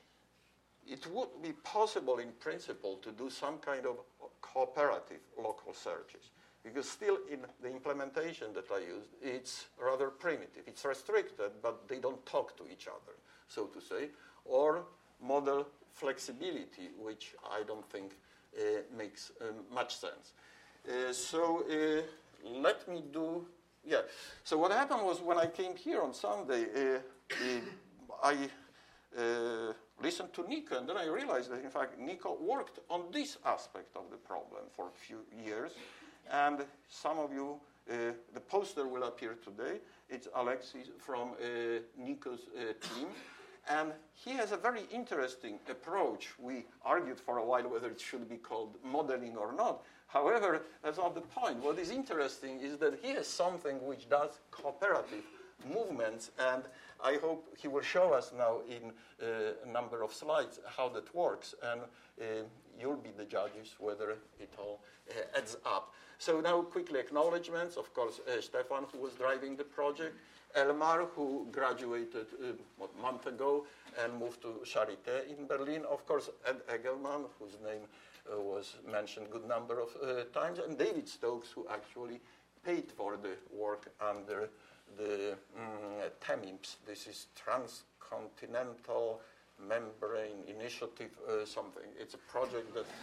It would be possible in principle to do some kind of cooperative local searches, because still in the implementation that I used, it's rather primitive. It's restricted, but they don't talk to each other, so to say, or model flexibility, which I don't think uh, makes um, much sense. Uh, so uh, let me do, yeah. So what happened was when I came here on Sunday, uh, uh, I uh, listened to Nico, and then I realized that, in fact, Nico worked on this aspect of the problem for a few years. And some of you, uh, the poster will appear today. It's Alexis from uh, Nico's uh, team. And he has a very interesting approach. We argued for a while whether it should be called modeling or not. However, that's not the point. What is interesting is that he has something which does cooperative movements, and I hope he will show us now in uh, a number of slides how that works, and uh, you'll be the judges whether it all uh, adds up. So now quickly acknowledgements. Of course, uh, Stefan, who was driving the project, Elmar, who graduated uh, what, a month ago and moved to Charité in Berlin. Of course, Ed Egelman, whose name uh, was mentioned a good number of uh, times, and David Stokes, who actually paid for the work under the um, TEMIPS. This is Transcontinental Membrane Initiative, uh, something. It's a project that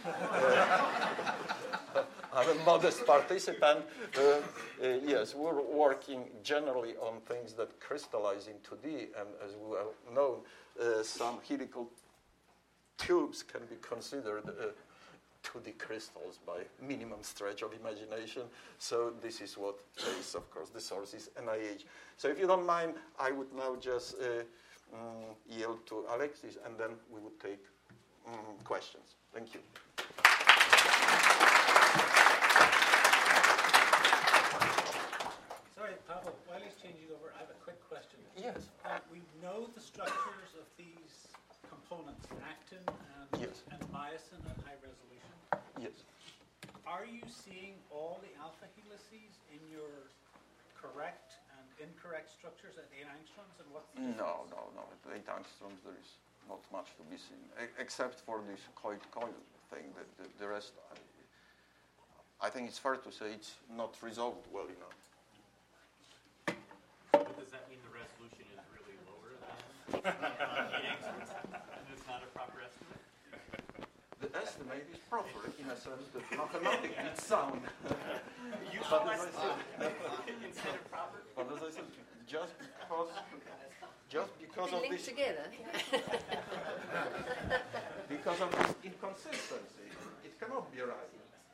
uh, I'm a modest participant. Uh, uh, yes, we're working generally on things that crystallize in two D, and as well known, uh, some helical tubes can be considered uh, two D crystals by minimum stretch of imagination. So this is what is, of course, the source is N I H. So if you don't mind, I would now just uh, um, yield to Alexis, and then we would take um, questions. Thank you. Sorry, Pavel, while he's changing over, I have a quick question. Yes. Uh, we know the structures of these components, actin and, Yes. and myosin at high resolution. Yes. Are you seeing all the alpha helices in your correct and incorrect structures at eight angstroms? And what's the No, difference? no, no. At eight angstroms, there is not much to be seen, e- except for this coil-coil thing. The, the, the rest, I, I think it's fair to say it's not resolved well enough. But does that mean the resolution is really lower than eight angstroms? And it's not a proper estimate? The estimate is proper in a sense that mathematically it's sound. You But call as I said, instead of proper? but as I said, just because, just because of Linked this, together. because of this inconsistency, it cannot be right.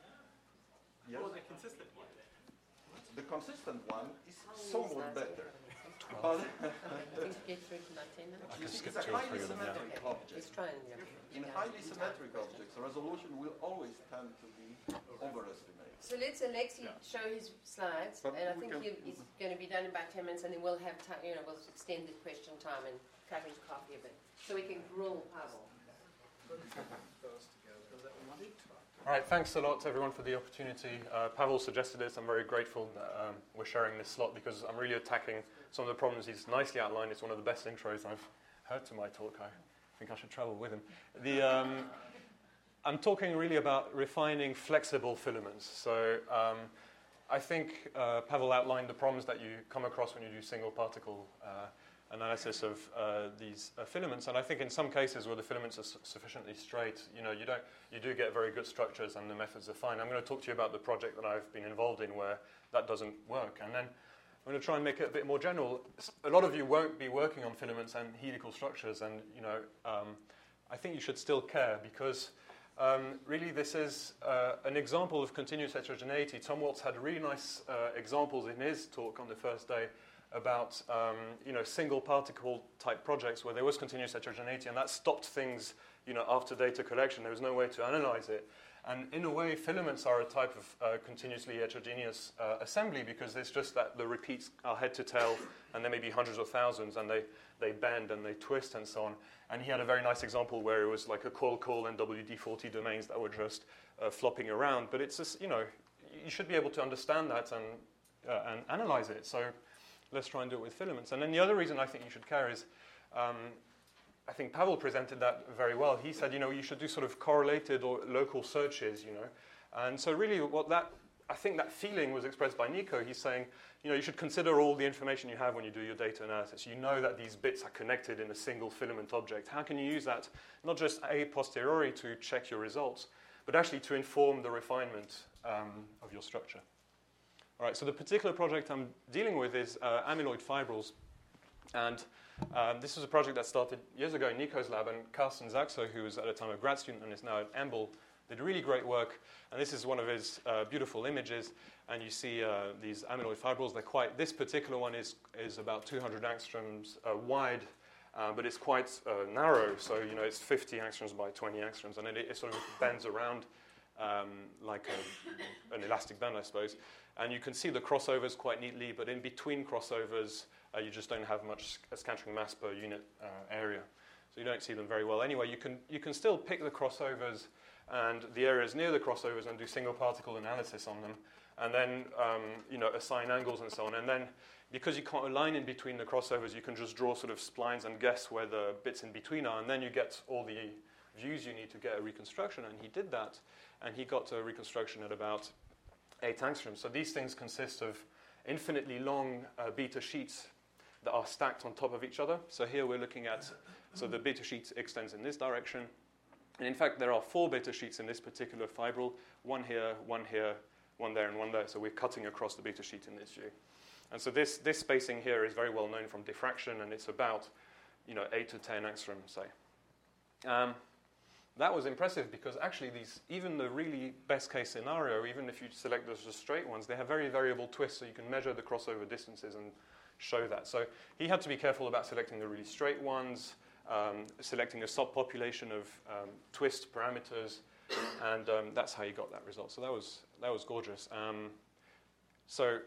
Yes? Well, the consistent one. The consistent one is How somewhat many better. slides? But I think get through to my ten minutes. you see, it's a highly symmetric object. He's trying, yeah. In highly symmetric objects, resolution will always tend to be overestimated. So let's Alexi show his slides, But and I we think can- he, he's going to be done in about ten minutes, and then we'll have time, you know, we'll extend the question time and cut his coffee a bit, so we can grill Pavel. Those together. Because that one did talk. All right, thanks a lot everyone for the opportunity. Uh, Pavel suggested this. I'm very grateful that um, we're sharing this slot because I'm really attacking some of the problems he's nicely outlined. It's one of the best intros I've heard to my talk. I think I should travel with him. The, um, I'm talking really about refining flexible filaments. So um, I think uh, Pavel outlined the problems that you come across when you do single particle uh, analysis of uh, these uh, filaments, and I think in some cases where the filaments are su- sufficiently straight, you know, you don't, you do get very good structures, and the methods are fine. I'm going to talk to you about the project that I've been involved in where that doesn't work, and then I'm going to try and make it a bit more general. S- A lot of you won't be working on filaments and helical structures, and you know, um, I think you should still care because. Um, really, this is uh, an example of continuous heterogeneity. Tom Waltz had really nice uh, examples in his talk on the first day about um, you know, single particle type projects where there was continuous heterogeneity, and that stopped things you know, after data collection. There was no way to analyze it. And in a way, filaments are a type of uh, continuously heterogeneous uh, assembly because it's just that the repeats are head to tail, and there may be hundreds of thousands, and they, they bend and they twist and so on. And he had a very nice example where it was like a coil-coil and W D forty domains that were just uh, flopping around. But it's just, you know, you should be able to understand that and, uh, and analyze it. So let's try and do it with filaments. And then the other reason I think you should care is, um, I think Pavel presented that very well. He said, you know, you should do sort of correlated or local searches, you know. And so really what that, I think that feeling was expressed by Nico. He's saying, you know, you should consider all the information you have when you do your data analysis. You know that these bits are connected in a single filament object. How can you use that, not just a posteriori to check your results, but actually to inform the refinement um, of your structure? All right, so the particular project I'm dealing with is uh, amyloid fibrils. And um, this was a project that started years ago in Nico's lab, and Carsten Zaxo, who was at the time a grad student and is now at E M B L, did really great work. And this is one of his uh, beautiful images. And you see uh, these amyloid fibrils. They're quite, this particular one is, is about two hundred angstroms uh, wide, uh, but it's quite uh, narrow. So, you know, it's fifty angstroms by twenty angstroms. And it, it sort of bends around um, like a, an elastic band, I suppose. And you can see the crossovers quite neatly, but in between crossovers, uh, you just don't have much scattering mass per unit uh, area. So you don't see them very well. Anyway, you can, you can still pick the crossovers and the areas near the crossovers and do single particle analysis on them. And then, um, you know, assign angles and so on. And then, because you can't align in between the crossovers, you can just draw sort of splines and guess where the bits in between are. And then you get all the views you need to get a reconstruction. And he did that. And he got a reconstruction at about eight angstroms. So these things consist of infinitely long uh, beta sheets that are stacked on top of each other. So here we're looking at, so the beta sheet extends in this direction. And in fact, there are four beta sheets in this particular fibril, one here, one here, one there, and one there. So we're cutting across the beta sheet in this view. And so this, this spacing here is very well known from diffraction, and it's about, you know, eight to ten angstroms, say. Um, that was impressive because actually these, even the really best case scenario, even if you select those just straight ones, they have very variable twists, so you can measure the crossover distances and show that. So he had to be careful about selecting the really straight ones, um, selecting a subpopulation of um, twist parameters, and um, that's how you got that result. So that was that was gorgeous. Um, so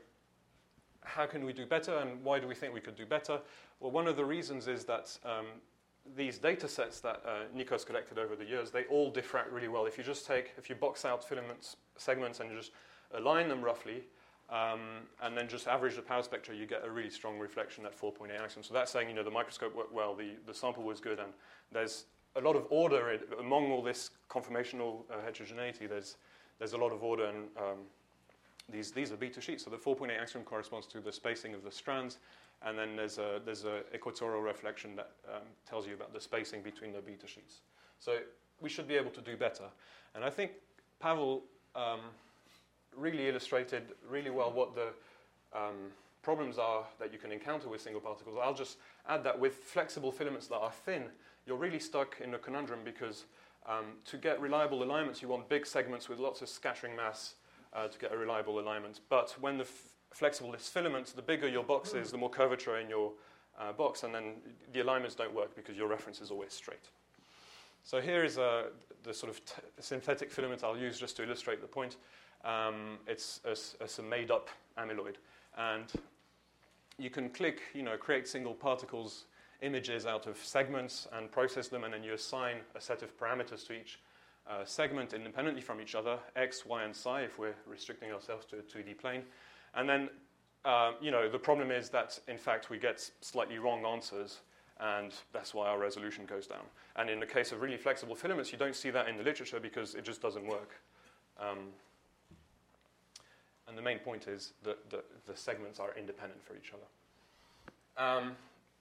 how can we do better, and why do we think we could do better? Well, one of the reasons is that um, these data sets that uh, Nico's collected over the years, they all diffract really well. If you just take, if you box out filament segments and you just align them roughly, Um, and then just average the power spectra, you get a really strong reflection at four point eight angstroms. So that's saying, you know, the microscope worked well, the, the sample was good, and there's a lot of order in, among all this conformational uh, heterogeneity. There's there's a lot of order, and um, these these are beta sheets. So the four point eight angstrom corresponds to the spacing of the strands, and then there's a there's a equatorial reflection that um, tells you about the spacing between the beta sheets. So we should be able to do better, and I think Pavel Um, really illustrated really well what the um, problems are that you can encounter with single particles. I'll just add that with flexible filaments that are thin, you're really stuck in a conundrum because um, to get reliable alignments, you want big segments with lots of scattering mass uh, to get a reliable alignment. But when the f- flexible is filaments, the bigger your box is, the more curvature in your uh, box, and then the alignments don't work because your reference is always straight. So here is uh, the sort of t- synthetic filament I'll use just to illustrate the point. Um, it's, a, it's a made-up amyloid. And you can click, you know, create single particles images out of segments and process them, and then you assign a set of parameters to each uh, segment independently from each other, x, y, and psi, if we're restricting ourselves to a two D plane. And then, uh, you know, the problem is that, in fact, we get slightly wrong answers, and that's why our resolution goes down. And in the case of really flexible filaments, you don't see that in the literature because it just doesn't work. Um, and the main point is that the, the segments are independent for each other. Um,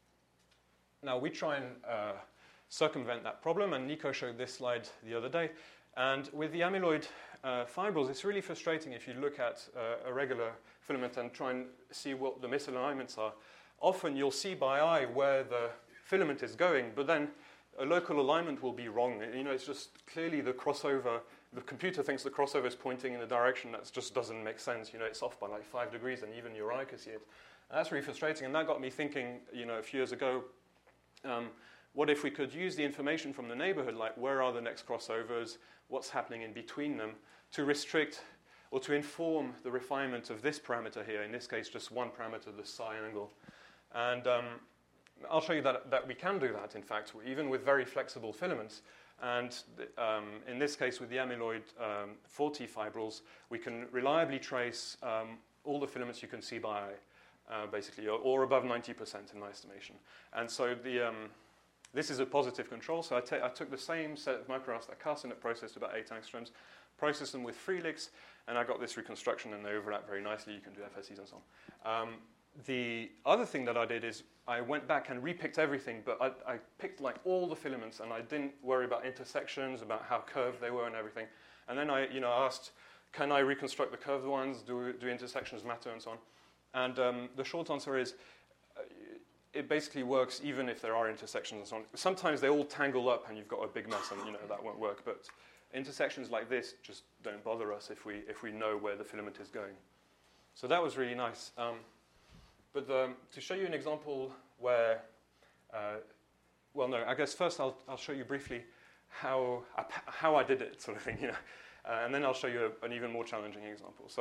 now, we try and uh, circumvent that problem, and Nico showed this slide the other day. And with the amyloid uh, fibrils, it's really frustrating if you look at uh, a regular filament and try and see what the misalignments are. Often you'll see by eye where the filament is going, but then a local alignment will be wrong. You know, it's just clearly the crossover, the computer thinks the crossover is pointing in a direction that just doesn't make sense. You know, it's off by like five degrees, and even your eye can see it. And that's really frustrating, and that got me thinking, you know, a few years ago, um, what if we could use the information from the neighborhood, like where are the next crossovers, what's happening in between them, to restrict or to inform the refinement of this parameter here, in this case just one parameter, the psi angle. And um, I'll show you that, that we can do that, in fact, even with very flexible filaments. And um, in this case, with the amyloid um, four T fibrils, we can reliably trace um, all the filaments you can see by eye, uh, basically, or, or above ninety percent in my estimation. And so the, um, this is a positive control. So I, ta- I took the same set of microarcs that Carsten had processed, about eight angstroms, processed them with Frelix, and I got this reconstruction, and they overlap very nicely. You can do F S Es and so on. Um, The other thing that I did is I went back and repicked everything, but I, I picked like all the filaments, and I didn't worry about intersections, about how curved they were and everything. And then I, you know, asked, can I reconstruct the curved ones? Do, do intersections matter and so on? And um, the short answer is uh, it basically works even if there are intersections and so on. Sometimes they all tangle up and you've got a big mess, and you know that won't work. But intersections like this just don't bother us if we if we know where the filament is going. So that was really nice. Um, But the, to show you an example where, uh, well, no, I guess first I'll, I'll show you briefly how I, how I did it, sort of thing, you know, uh, and then I'll show you a, an even more challenging example. So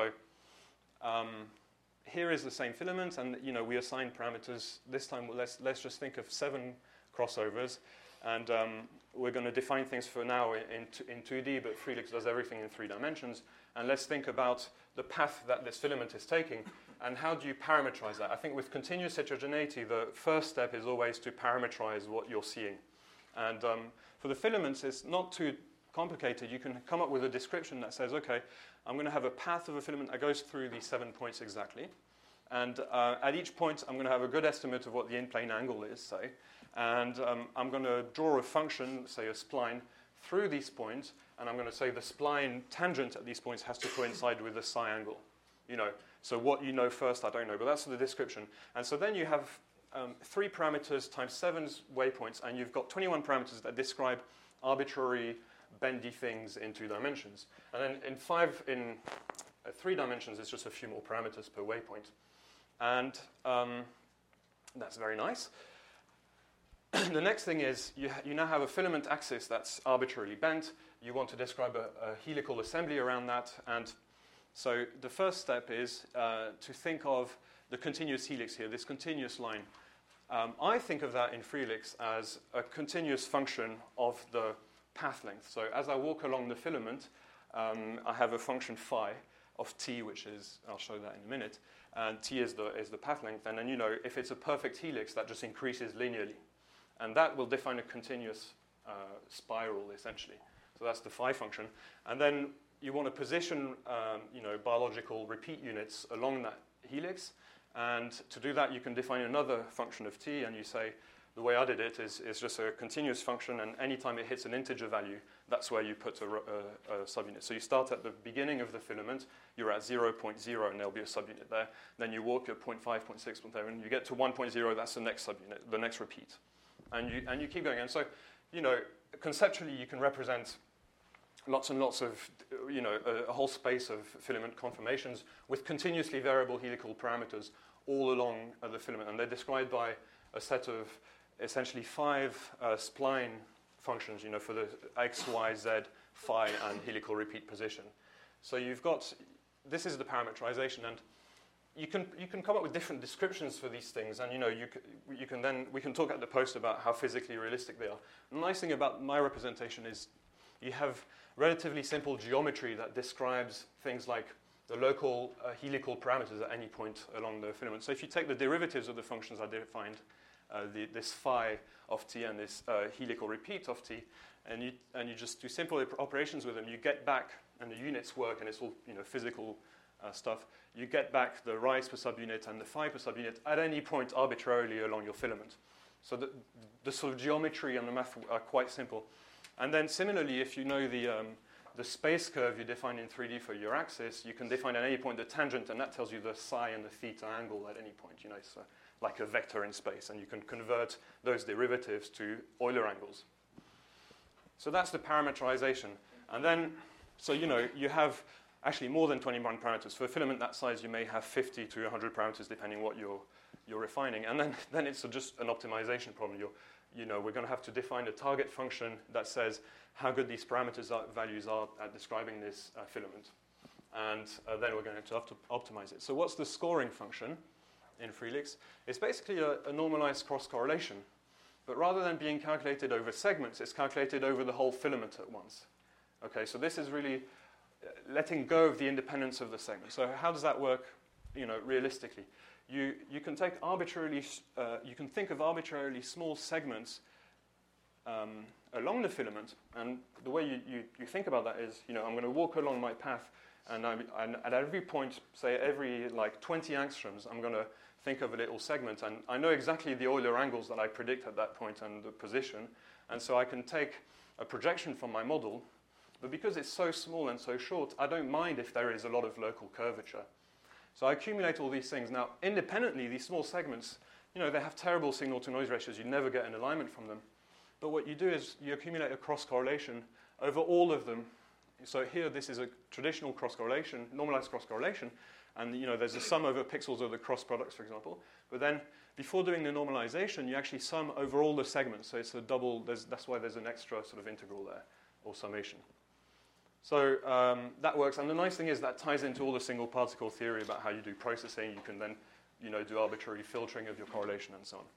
um, here is the same filament, and you know we assign parameters. This time, let's let's just think of seven crossovers, and um, we're going to define things for now in in two D, but Frelix does everything in three dimensions. And let's think about the path that this filament is taking. And how do you parameterize that? I think with continuous heterogeneity, the first step is always to parameterize what you're seeing. And um, for the filaments, it's not too complicated. You can come up with a description that says, okay, I'm going to have a path of a filament that goes through these seven points exactly. And uh, at each point, I'm going to have a good estimate of what the in-plane angle is, say. And um, I'm going to draw a function, say a spline, through these points. And I'm going to say the spline tangent at these points has to coincide with the psi angle. You know, so what you know first, I don't know, but that's the description. And so then you have um, three parameters times seven waypoints, and you've got twenty-one parameters that describe arbitrary bendy things in two dimensions. And then in five, in uh, three dimensions, it's just a few more parameters per waypoint. And um, that's very nice. The next thing is you, ha- you now have a filament axis that's arbitrarily bent. You want to describe a, a helical assembly around that, and so the first step is uh, to think of the continuous helix here, this continuous line. Um, I think of that in Frelix as a continuous function of the path length. So as I walk along the filament, um, I have a function phi of T, which is, I'll show that in a minute, and T is the, is the path length. And then, you know, if it's a perfect helix, that just increases linearly. And that will define a continuous uh, spiral, essentially. So that's the phi function. And then you want to position, um, you know, biological repeat units along that helix. And to do that, you can define another function of T, and you say, the way I did it is, is just a continuous function, and anytime it hits an integer value, that's where you put a, a, a subunit. So you start at the beginning of the filament, you're at zero point zero, and there'll be a subunit there. Then you walk at zero point five, zero point six, zero point seven, you get to one point zero, that's the next subunit, the next repeat. And you, and you keep going. And so, you know, conceptually, you can represent lots and lots of, you know, a, a whole space of filament conformations with continuously variable helical parameters all along uh, the filament. And they're described by a set of essentially five uh, spline functions, you know, for the x, y, z, phi, and helical repeat position. So you've got, this is the parametrization, and you can you can come up with different descriptions for these things, and you know, you c- you can then we can talk at the post about how physically realistic they are. The nice thing about my representation is you have relatively simple geometry that describes things like the local uh, helical parameters at any point along the filament. So if you take the derivatives of the functions I defined, uh, the, this phi of t and this uh, helical repeat of t, and you and you just do simple op- operations with them, you get back, and the units work, and it's all, you know, physical uh, stuff. You get back the rise per subunit and the phi per subunit at any point arbitrarily along your filament. So the, the sort of geometry and the math are quite simple. And then similarly, if you know the um, the space curve you define in three D for your axis, you can define at any point the tangent, and that tells you the psi and the theta angle at any point. You know, it's uh, like a vector in space, and you can convert those derivatives to Euler angles. So that's the parametrization. And then, so you know, you have actually more than twenty-one parameters. For a filament that size, you may have fifty to one hundred parameters, depending what you're you're refining. And then, then it's a, just an optimization problem. You're, you know, we're going to have to define a target function that says how good these parameters are, values are at describing this uh, filament. And uh, then we're going to have to optimize it. So what's the scoring function in Frelix? It's basically a, a normalized cross-correlation. But rather than being calculated over segments, it's calculated over the whole filament at once. Okay, so this is really letting go of the independence of the segment. So how does that work, you know, realistically? You, you can take arbitrarily, uh, you can think of arbitrarily small segments um, along the filament, and the way you, you, you think about that is, you know, I'm going to walk along my path, and, I'm, and at every point, say every like twenty angstroms, I'm going to think of a little segment, and I know exactly the Euler angles that I predict at that point and the position, and so I can take a projection from my model, but because it's so small and so short, I don't mind if there is a lot of local curvature. So I accumulate all these things. Now, independently, these small segments, you know, they have terrible signal-to-noise ratios. You never get an alignment from them. But what you do is you accumulate a cross-correlation over all of them. So here, this is a traditional cross-correlation, normalized cross-correlation. And, you know, there's a sum over pixels of the cross products, for example. But then, before doing the normalization, you actually sum over all the segments. So it's a double, there's, that's why there's an extra sort of integral there, or summation. So um, that works, and the nice thing is that ties into all the single particle theory about how you do processing. You can then, you know, do arbitrary filtering of your correlation and so on.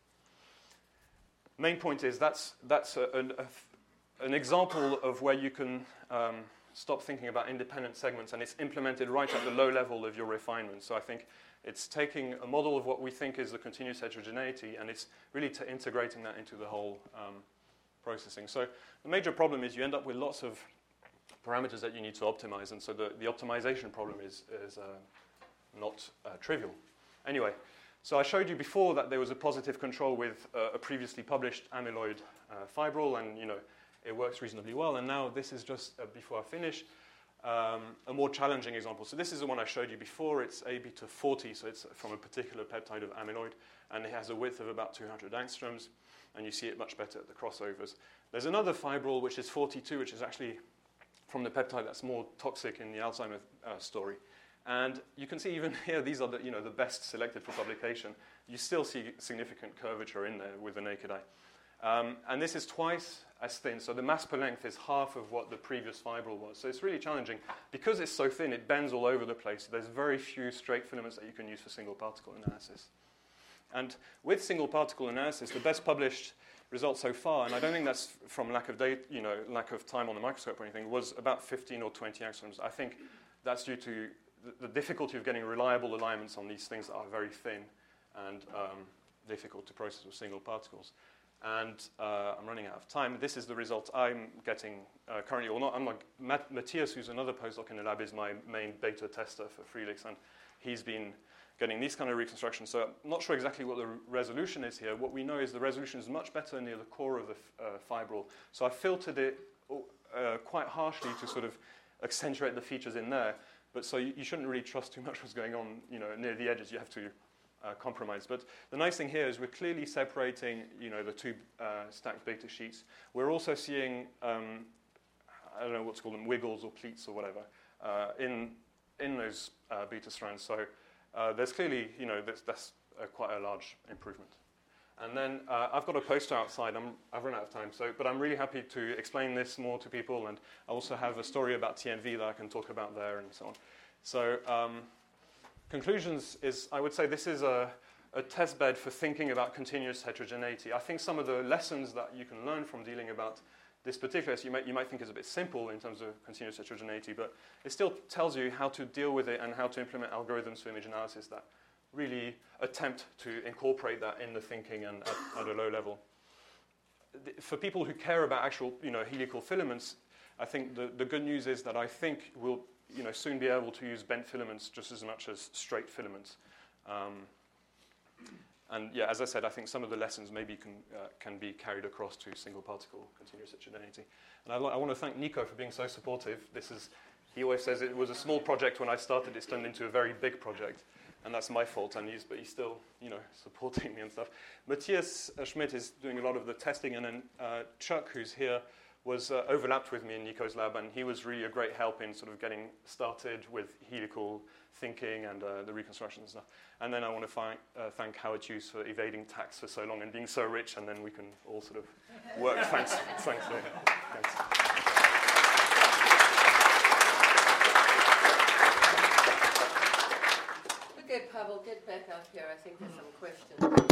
Main point is that's that's a, a, an example of where you can um, stop thinking about independent segments, and it's implemented right at the low level of your refinement. So I think it's taking a model of what we think is the continuous heterogeneity, and it's really t- integrating that into the whole um, processing. So the major problem is you end up with lots of parameters that you need to optimize, and so the, the optimization problem is, is uh, not uh, trivial. Anyway, so I showed you before that there was a positive control with uh, a previously published amyloid uh, fibril, and you know it works reasonably well. And now this is just, uh, before I finish, um, a more challenging example. So this is the one I showed you before. It's A beta forty, so it's from a particular peptide of amyloid, and it has a width of about two hundred angstroms, and you see it much better at the crossovers. There's another fibril, which is forty-two, which is actually from the peptide that's more toxic in the Alzheimer's uh, story. And you can see even here, these are the, you know, the best selected for publication. You still see significant curvature in there with the naked eye. Um, and this is twice as thin, so the mass per length is half of what the previous fibril was. So it's really challenging. Because it's so thin, it bends all over the place. There's very few straight filaments that you can use for single particle analysis. And with single particle analysis, the best published results so far, and I don't think that's from lack of data, you know, lack of time on the microscope or anything, was about fifteen or twenty angstroms. I think that's due to the, the difficulty of getting reliable alignments on these things that are very thin and um, difficult to process with single particles. And uh, I'm running out of time. This is the result I'm getting uh, currently, or not. I'm not. Matt, Matthias, who's another postdoc in the lab, is my main beta tester for Freelix, and he's been getting these kind of reconstructions. So I'm not sure exactly what the re- resolution is here. What we know is the resolution is much better near the core of the f- uh, fibril. So I filtered it uh, quite harshly to sort of accentuate the features in there. But so you, you shouldn't really trust too much what's going on, you know, near the edges. You have to Uh, compromise. But the nice thing here is we're clearly separating, you know, the two uh, stacked beta sheets. We're also seeing, um, I don't know what's called them, wiggles or pleats or whatever, uh, in in those uh, beta strands. So uh, there's clearly, you know, that's, that's uh, quite a large improvement. And then uh, I've got a poster outside. I'm, I've run out of time, so but I'm really happy to explain this more to people. And I also have a story about T N V that I can talk about there and so on. So. Um, Conclusions is, I would say this is a, a test bed for thinking about continuous heterogeneity. I think some of the lessons that you can learn from dealing about this particular, you might, you might think is a bit simple in terms of continuous heterogeneity, but it still tells you how to deal with it and how to implement algorithms for image analysis that really attempt to incorporate that in the thinking and at, at a low level. For people who care about actual, you know, helical filaments, I think the, the good news is that I think we'll you know, soon be able to use bent filaments just as much as straight filaments. Um, and yeah, as I said, I think some of the lessons maybe can uh, can be carried across to single particle continuous heterogeneity. And I, lo- I want to thank Nico for being so supportive. This is, he always says it was a small project when I started, it's turned into a very big project. And that's my fault, and he's, but he's still, you know, supporting me and stuff. Matthias uh, Schmidt is doing a lot of the testing, and then uh, Chuck, who's here, was uh, overlapped with me in Nico's lab, and he was really a great help in sort of getting started with helical thinking and uh, the reconstruction and stuff. And then I want to fi- uh, thank Howard Hughes for evading tax for so long and being so rich, and then we can all sort of work. Thanks. Thanks. To him. Thanks. Okay, Pavel, get back up here. I think there's some questions.